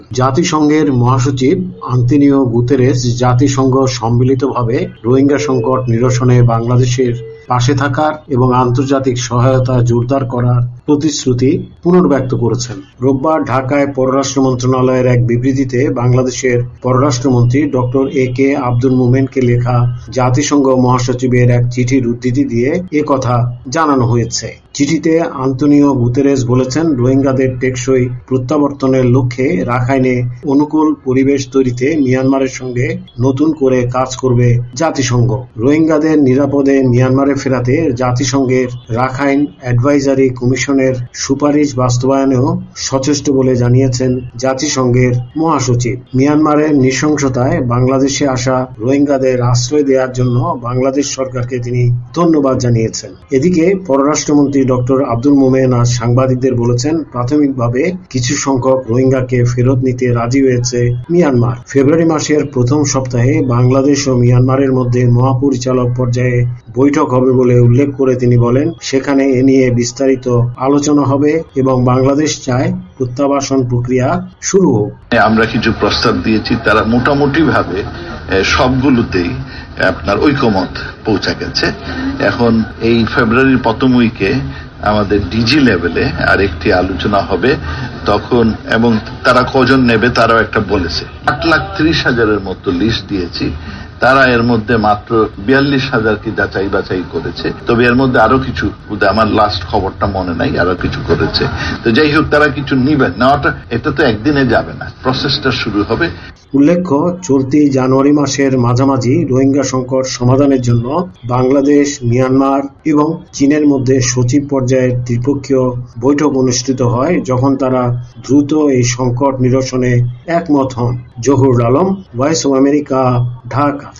জাতিসংঘের মহাসচিব Antonio Guterres জাতিসংঘ সম্মিলিতভাবে রোহিঙ্গা সংকট নিরসনে বাংলাদেশের পাশে থাকার এবং আন্তর্জাতিক সহায়তা জোরদার করার প্রতিশ্রুতি পুনর্ব্যক্ত করেছেন। রোববার ঢাকায় পররাষ্ট্র মন্ত্রণালয়ের এক বিবৃতিতে বাংলাদেশের পররাষ্ট্রমন্ত্রী ডক্টর এ.কে আব্দুল মোমেনকে লেখা জাতিসংঘ মহাসচিবের এক চিঠির উদ্ধৃতি দিয়ে এ কথা জানানো হয়েছে। চিঠিতে আন্তোনিও গুতেরেস বলেছেন, রোহিঙ্গাদের টেকসই প্রত্যাবর্তনের লক্ষ্যে রাখাইনে অনুকূল পরিবেশ তৈরিতে মিয়ানমারের সঙ্গে নতুন করে কাজ করবে জাতিসংঘ। রোহিঙ্গাদের নিরাপদে মিয়ানমারে ফেরাতে জাতিসংঘের রাখাইন অ্যাডভাইজারি কমিশনের সুপারিশ বাস্তবায়নেও সচেষ্ট বলে জানিয়েছেন জাতিসংঘের মহাসচিব। মিয়ানমারের নৃশংসতায় বাংলাদেশে আসা রোহিঙ্গাদের আশ্রয় দেওয়ার জন্য বাংলাদেশ সরকারকে তিনি ধন্যবাদ জানিয়েছেন। এদিকে পররাষ্ট্রমন্ত্রী ডক্টর আব্দুল মোমেন আজ সাংবাদিকদের বলেছেন, প্রাথমিকভাবে কিছু সংখ্যক রোহিঙ্গাকে ফেরত নিতে রাজি হয়েছে মিয়ানমার। ফেব্রুয়ারি মাসের প্রথম সপ্তাহে বাংলাদেশ ও মিয়ানমারের মধ্যে মহাপরিচালক পর্যায়ে বৈঠক হবে বলে উল্লেখ করে তিনি বলেন, সেখানে এ নিয়ে বিস্তারিত আলোচনা হবে এবং বাংলাদেশ চায় প্রত্যাবাসন প্রক্রিয়া শুরু হোক। আমরা কিছু প্রস্তাব দিয়েছি, তারা মোটামুটি ভাবে সবগুলোতেই আপনার ঐকমত পৌঁছা গেছে। এখন এই ফেব্রুয়ারির প্রথম উইকে আমাদের ডিজি লেভেলে আরেকটি আলোচনা হবে তখন, এবং তারা কজন নেবে তারাও একটা বলেছে। 8,30,000-এর মতো লিস্ট দিয়েছি, তারা এর মধ্যে মাত্র 42,000 কি যাচাই বাছাই করেছে। তবে এর মধ্যে আরো কিছু, আমার লাস্ট খবরটা মনে নাই, আরো কিছু করেছে। তো যাই হোক, তারা কিছু নিবে নেওয়াটা, এটা তো একদিনে যাবে না, প্রসেসটা শুরু হবে। উল্লেখ্য, চলতি জানুয়ারি মাসের মাঝামাঝি রোহিঙ্গা সংকট সমাধানের জন্য বাংলাদেশ, মিয়ানমার এবং চীনের মধ্যে সচিব পর্যায়ের ত্রিপক্ষীয় বৈঠক অনুষ্ঠিত হয়, যখন তারা দ্রুত এই সংকট নিরসনে একমত হন। Zahurul Alam, Voice of America, Dhaka.